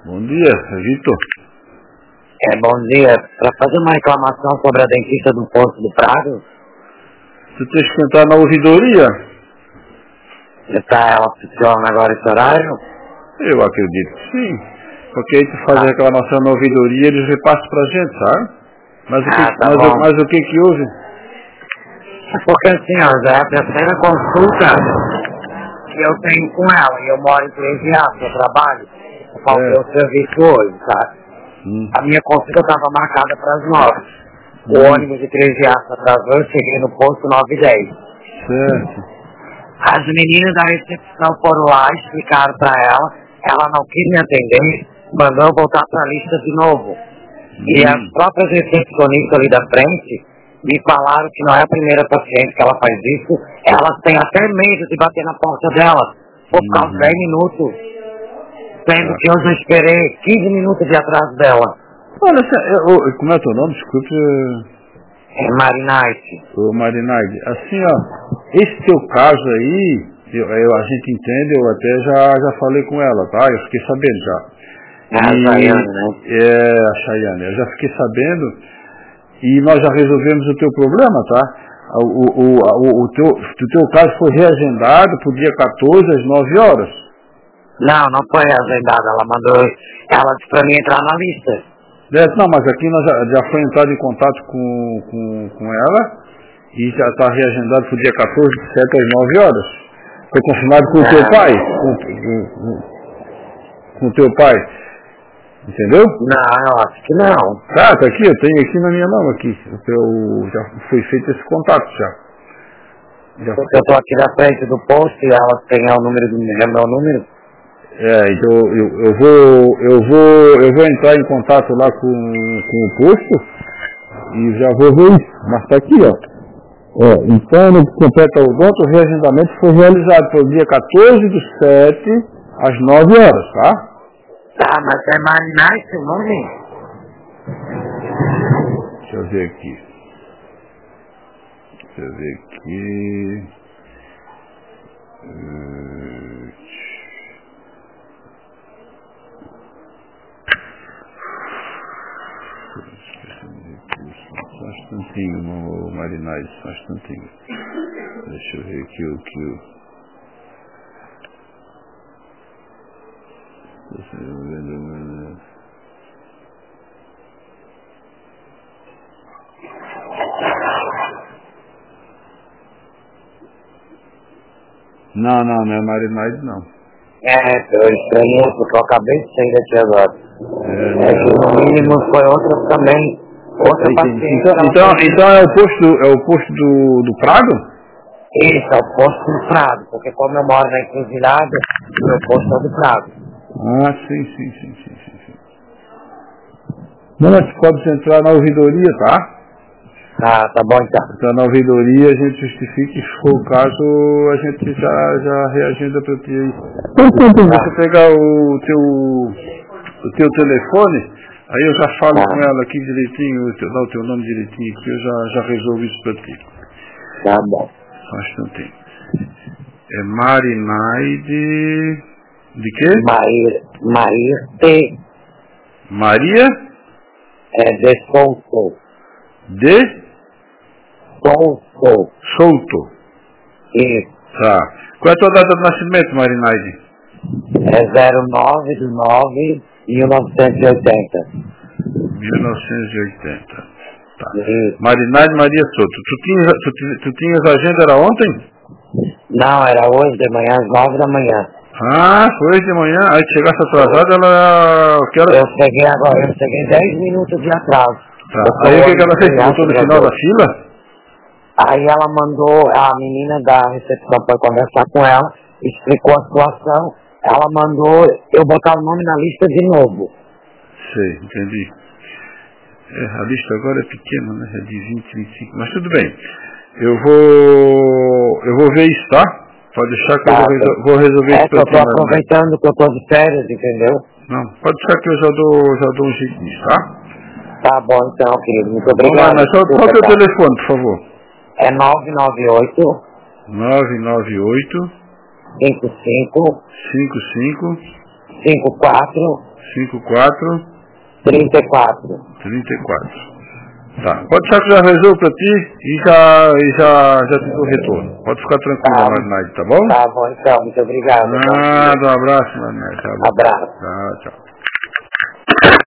Bom dia, é Vitor. Bom dia. Para fazer uma reclamação sobre a dentista do posto do Prado. Você tem que entrar na ouvidoria? Ela funciona agora esse horário? Eu acredito que sim. Porque aí tu faz a reclamação na ouvidoria, eles repassam pra gente, sabe? Mas o que houve? Porque assim, ó, já é a terceira consulta que eu tenho com ela. E eu moro em Três Riachos, eu trabalho. Eu faltei o serviço hoje, sabe? A minha consulta estava marcada para as 9. O ônibus de Três Riachos atrasou, eu cheguei no posto 9h10. Certo. As meninas da recepção foram lá, explicaram para ela não quis me atender, mandou eu voltar para a lista de novo. E as próprias recepcionistas ali da frente me falaram que não é a primeira paciente que ela faz isso, elas têm até medo de bater na porta dela, por causa de 10 minutos, sendo que eu já esperei 15 minutos de atraso dela. Olha, como é o teu nome? Desculpe. Marinite. Ô Marinite, assim ó, esse teu caso aí, a gente entende, eu até já falei com ela, tá? Eu fiquei sabendo já. A Chayane, né? A Chayane, eu já fiquei sabendo e nós já resolvemos o teu problema, tá? O teu caso foi reagendado pro dia 14 às 9 horas. Não foi reagendado, ela disse pra mim entrar na lista. Não, mas aqui nós já foi entrado em contato com ela e já está reagendado para o dia 14 de 7 às 9 horas. Foi confirmado com o teu pai. Com o teu pai. Entendeu? Não, eu acho que não. Tá aqui, eu tenho aqui na minha mão aqui. Já foi feito esse contato já. Porque eu estou aqui na frente do posto e ela tem o número do meu número. Então eu vou entrar em contato lá com o posto e já vou ver isso. Mas tá aqui, ó. Então, no que completa o voto, o reagendamento foi realizado para o dia 14 do 7 às 9 horas, tá? Tá, mas é Marinite o nome? Deixa eu ver aqui. Só um instantinho, Marinais, só um instantinho. Deixa eu ver aqui o que Não é Marinais não. Eu estranhei porque eu acabei de sair daqui agora. Que no mínimo foi outra também. Outra paciente. Então é o posto do Prado? Isso, é o posto do Prado, porque como eu moro na encruzilhada, o meu posto é do Prado. Sim. Não, mas pode entrar na ouvidoria, tá? Tá bom então. Então na ouvidoria a gente justifica, se for o caso, a gente já reagenda para ti aí. Então, você pegar o teu telefone, aí eu já falo com ela aqui direitinho, dar o teu nome direitinho aqui, eu já resolvo isso para ti. Tá bom. Só um instantinho. É Marinaide... De quê? Maria? De Souto. De? Souto. Isso. Tá. Qual é a tua data de nascimento, Marinaide? É 09/9/1980. 1980. Tá. Isso. Marinaide Maria Souto. Tu tinhas agenda, era ontem? Não, era hoje de manhã, às 9 da manhã. Foi hoje de manhã. Aí que chegasse atrasado, ela... Eu cheguei 10 minutos de atraso. Tá. Aí o que ela fez? Botou no final da fila? Aí ela mandou, a menina da recepção foi conversar com ela, explicou a situação, ela mandou eu botar o nome na lista de novo. Sei, entendi. A lista agora é pequena, né? É de 20, 25, mas tudo bem. Eu vou ver isso, tá? Pode deixar que eu vou resolver isso pra ti. Eu tô aproveitando que eu tô de férias, entendeu? Não, pode deixar que eu já dou um jeito nisso, tá? Tá bom então, querido. Muito obrigado. Mas só o teu telefone, por favor. É 998 998 55 55 54 54 34. 34. Tá. Pode deixar que eu já resolvo pra ti e já te dou retorno. Pode ficar tranquilo, Marinaide, tá bom? Tá bom, então. Muito obrigado. Nada, um abraço, Marinaide. Tá bom. Abraço. Tchau, tchau.